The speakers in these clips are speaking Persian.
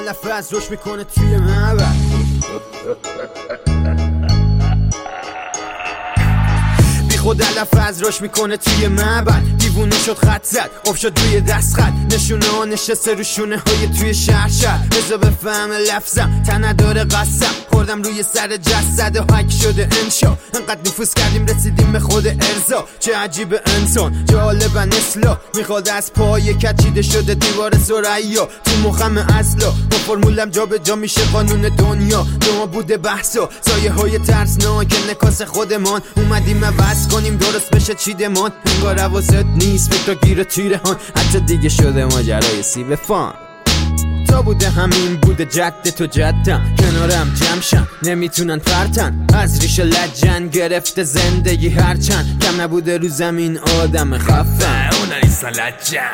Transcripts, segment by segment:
لفظ روش میکنه توی معبد. بی خود لفظ روش میکنه توی معبد. دیوونه شد خط زد آب شد روی دست خط. نشونه ها نشسته رو شونه های توی شهر بذار بفهم لفظم تن نداره قسم. خوردم روی سر جسد و حک شده انشا. انقدر نفوذ کردیم رسیدیم به خود ارزا. چه عجیب انسان جالبن اصلا. میخواد از پای کچیده شده دیوار ثریا تو مخم اصلا. با فرمولم جا به جا میشه قانون دنیا. دو بوده بحثا سایه های ترسناک نکاس خودمان. اومدیم عوض کنیم درست بشه چیدمان. انگار حواست نیست فکر گیر تیره هان. حتی دیگه شده ماجرای سیب فان. تا بوده همین بوده جد تو جدم. کنارم جمشن نمیتونن فرتن. از ریشه لجن گرفته زندگی هرچند. کم نبوده رو زمین آدم خفن. اونا نیستن لجن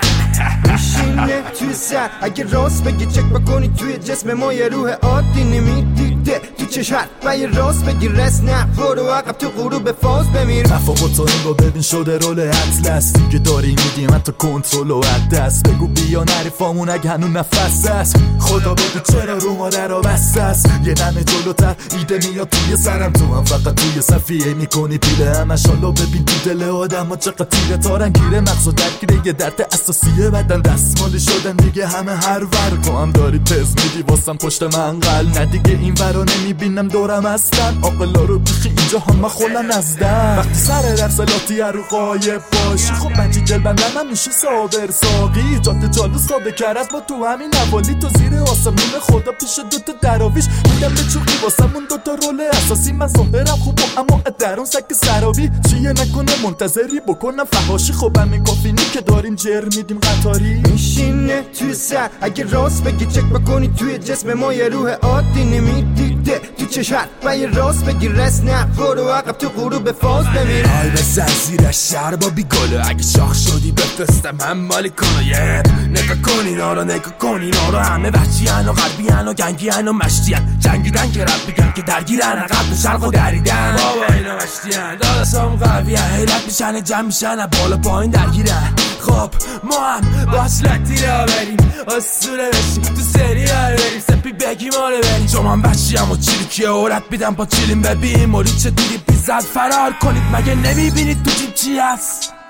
میشینه توی سر. اگه راست بگی چک بکنی توی جسم ما یه روح عادی نمیدیده تو چشم. و یه راست بگی رس نه برو عقب تو غروب فاز بمیر. تفاوت این رو ببین شده رول اطلس. دیگه داری میدیم حتی کنترل و دست. بگو بیا نریفامون اگه هنو نفس است. خدا بگو چرا رو ما در بسته است. یه دمه جلوتر ایده میاد توی سرم. تو هم فقط توی صفیه میکنی پیله همش. حالا ببین تو دل آدم ها چقدر تیره تارن. گیره مغز و درگیره یه درد اساسیه بدن. دستمالی شدن دیگه همه هر ور. تو هم داری تز میدی واسم پشت منقل. نه دیگه این ورا نمیبینم دورم هستن. آقلا رو بیخی اینجا همه خولن ازدن. وقتی سر در سلاتی رو قایب باشی خب بنجی دل بندن همیشه صابر ساقی. جاده جالو ساده کرد با تو همین نوالی. تو زیر آسمون خدا پیش دوتا دراویش. میدم به چوکی واسمون دوتا رول اساسی. من ظاهرم خوب اما درون سک سراوی. چیه نکنه منتظری بکنم فحاشی. خب همین کافینی که داریم جر میدیم قطاری. میشینه توی سر. اگه راست بگی چک بکنی توی جسم ما یه روح عادی نمیدیده تو چشم. و یه راست بگی رس نه برو عقب تو غروب فاز بمیر. آی بزن زیر شهر با بیگلو. اگه شاخ شدی بفرستم هم مالی کنه. نگاه کن اینا رو نگاه کن اینا رو. همه وحشی هن و غربی هن و گنگی هن و مشتی هن. جنگیدن که رب بگن که درگیرن. عقب و شرق و دریدن. بابا اینا مشتی هن داداشام قوی هن. حیرت میشن جمع میشن بالا پایین درگیرن. خب ما هم باش لطی را بریم اسطوره بشیم. تو سریال بریم سپی بگیم آره بریم. چون من بچی هم و چیلیکیه عورت بیدم با چیلیم ببین. موری چه دیدی بیزد فرار کنید مگه نمیبینید تو جیب چی هست.